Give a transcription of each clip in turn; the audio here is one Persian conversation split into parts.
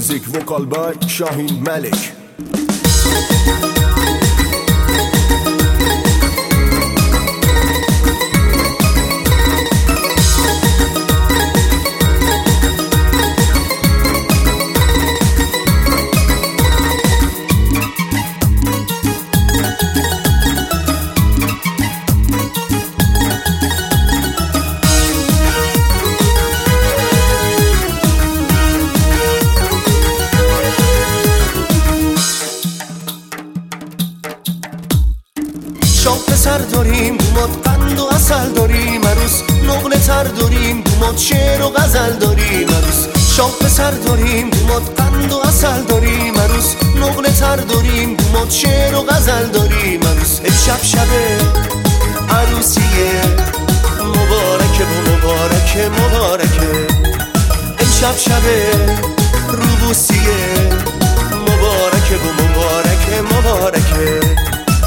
Music vocal by Shahin Malik. شام پسر داریم دومات قند و اصل داریم عروس، نقل تر داریم دومات شعر و غزل داریم عروس. شام پسر داریم دومات قند و اصل داریم عروس، نقل تر داریم دومات شعر و غزل داریم عروس. امشب شب عروسیه مبارکه و مبارکه مبارکه، امشب شب روبوسیه مبارکه و مبارکه مبارکه.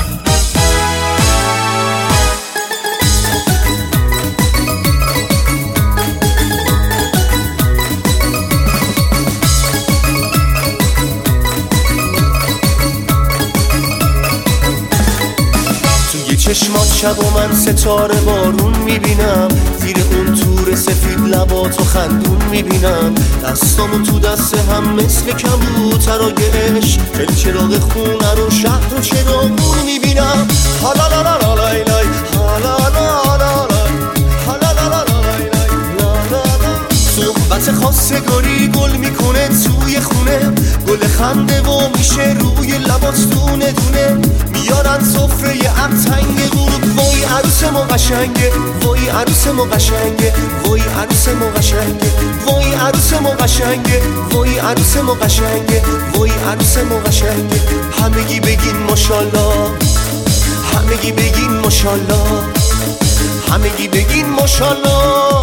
چشمات شب و من ستاره بارون میبینم، زیر اون تور سفید لباتو خندون میبینم. دستامو تو دست هم مثل کبوترای عشق، دل چراغ خونه رو شهر و چراغون میبینم. حالا لا لا لا لای لای، حالا لا لا لای، حالا لا لا لا لای لای، لا لا لا. صحبت خواستگاری گل میکنه توی خونه، گل خنده و میشه روی لبات دونه دونه. میارن سفره عطنگ غروب، وای عروس ما قشنگه، وای عروس ما قشنگه، وای عروس ما قشنگه، وای عروس ما قشنگه، وای عروس ما قشنگه، وای عروس ما قشنگه. همگی بگین ماشاءالله، همگی بگین ماشاءالله، همگی بگین ماشاءالله.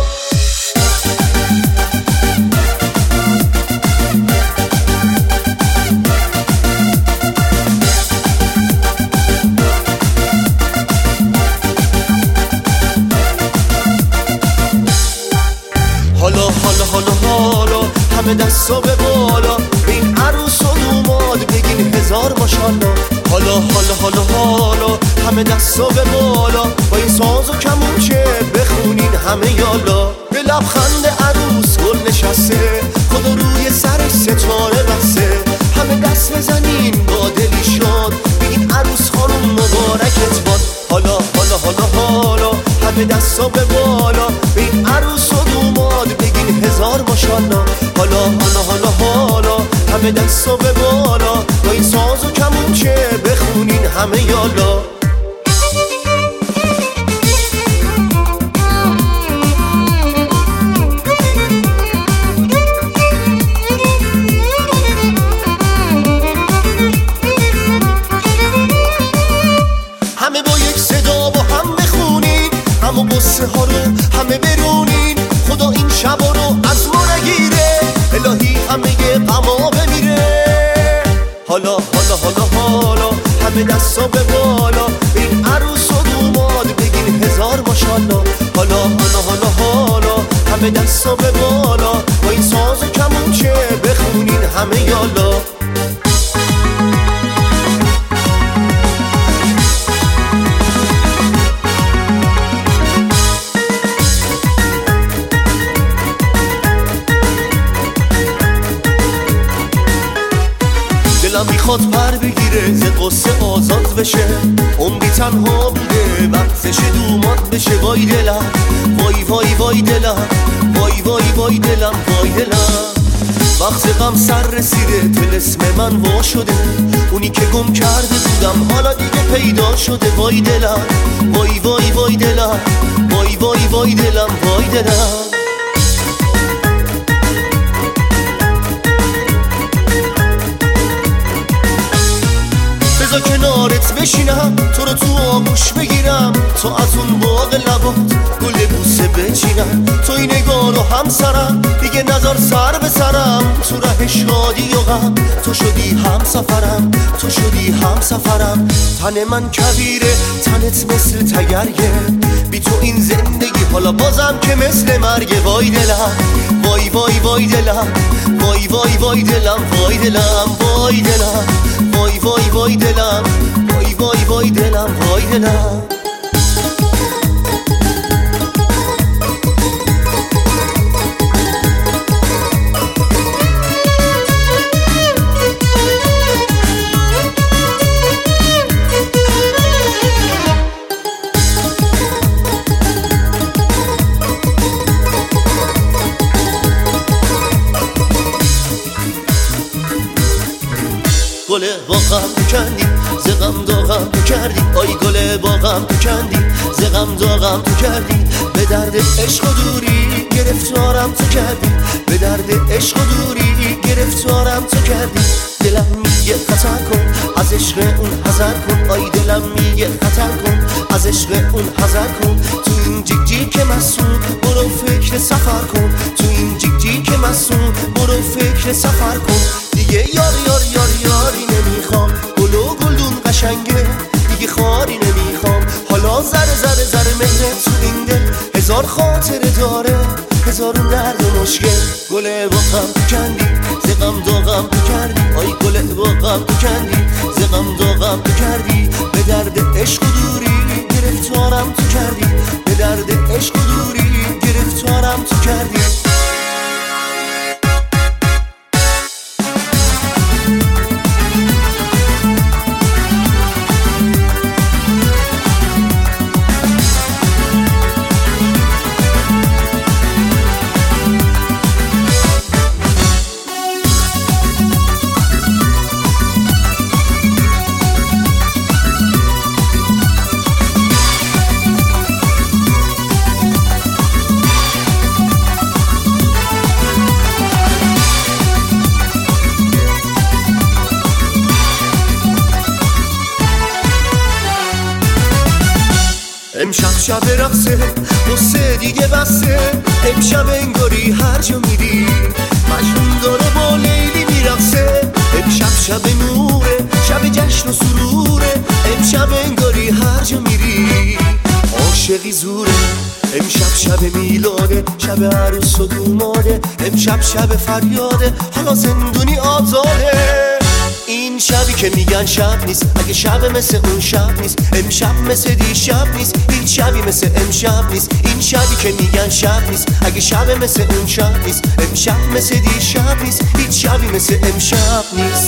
حالا حالا حالا حالا همه دستا به بالا، این عروس و دوماد بگین هزار ماشاءالله. حالا حالا حالا حالا همه دستا به بالا، با این ساز و کمونچه بخونین همه یالا. به لبخند عروس گل نشسته، خدا روی سرش ستاره بسته. همه دست بزنین با دلی شاد، بگین عروس خانم مبارکت باد. حالا حالا حالا حالا همه دستا به بالا، به این عروس و دوماد بگین هزار ماشاءالله. حالا حالا حالا حالا همه دستا به بالا، با این ساز و کمونچه بخونین همه یالا. همه با یک صدا با هم بخونین، اما قصه ها رو همه برونین. خدا این شبا رو از ما نگیره، الهی همه غما بمیره. حالا حالا حالا حالا همه دستا به بالا، این عروس و دوماد بگین هزار ماشاءالله. حالا حالا حالا حالا همه دستا به بالا، با این ساز و کمونچه بخونین همه یالا. دلم میخواد پر بگیره ز قصه آزاد بشه، عمری تنها بوده وقتش دوماد بشه. وای دلم وای وای وای دلم، وای وای وای دلم وای دلم. وقت غم سر رسیده طلسم من وا شده، اونی که گم کرده بودم حالا دیگه پیدا شده. وای دلم وای وای وای دلم، وای وای وای دلم وای دلم. بذار کنارت بشینم، تو رو تو آغوش بگیرم، تو از اون باغ لبات گل بوسه بچینم. تو این نگاه رو همسرم دیگه نظر سر به سرم، تو ره شادی و غم تو شدی هم سفرم، تو شدی هم سفرم. تن من کبیره تنت مثل تگریه، بی تو این زندگی حالا بازم که مثل مرگ. وای دلم وای وای وای دلم، وای وای وای دلم وای دلم وای دلم وای وای وای دلم وای وای وای دلم وای دلم گل باغم کندی زغم داغم تو کردی آی گل باغم کندی زغم داغم تو کردی به درد عشق و دوری گرفتارم تو کردی به درد عشق و دوری گرفتارم تو کردی دلم میگه خطر کن از عشق اون حذر کن آی دلم میگه خطر کن از عشق اون حذر کن تو این جیک جیک مسون برو فکر سفر کن تو این جیک جیک مسون برو فکر سفر کن دیگه یار یار یار یاری نمیخوام گل و گلدون قشنگه دیگه خاری نمیخوام حالا ذره ذره ذره مهره تو این دل هزار خاطره داره هزارون درد و مشکل گل باغم کندی زغم داغم کردی آی گل باغم کندی زغم داغم کردی به درد عشق و دوری گرفتارم تو کردی به درد عشق و دوری گرفتارم تو کردی امشب شب رقصه قصه دیگه بسته امشب انگاری هر جا میری مجنون داره با لیلی میرقصه امشب شب نوره شب جشن و سروره امشب انگاری هر جا میری عاشقی زوره امشب شب میلاده شب عروس و دوماده امشب شب فریاده حالا زندونی آزاده این شبی که میگن شب نیست اگه شب مثل اون شب نیست امشب مثل دیشب نیست هیچ شبی مثل امشب نیست این شبی که میگن شب نیست اگه شب مثل اون شب نیست امشب مثل دیشب نیست هیچ شبی مثل امشب نیست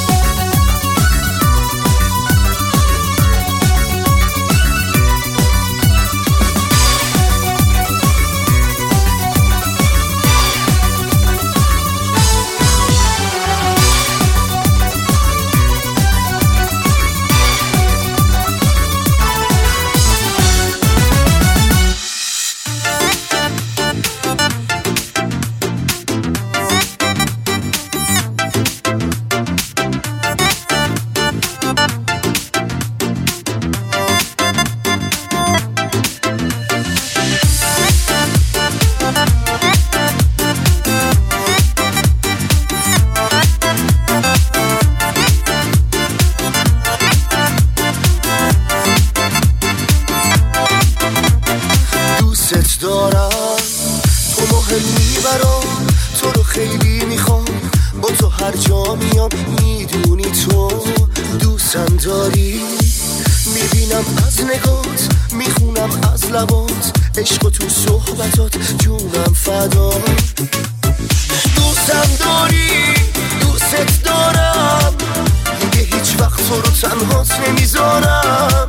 دارم تو مهمی برام تو رو خیلی میخوام با تو هر جا میام میدونی تو دوستم داری میبینم از نگات میخونم از لبات عشق و تو صحبتات جونم فدا دوستم داری دوست دارم دیگه هیچ وقت تو رو تنهات نمیذارم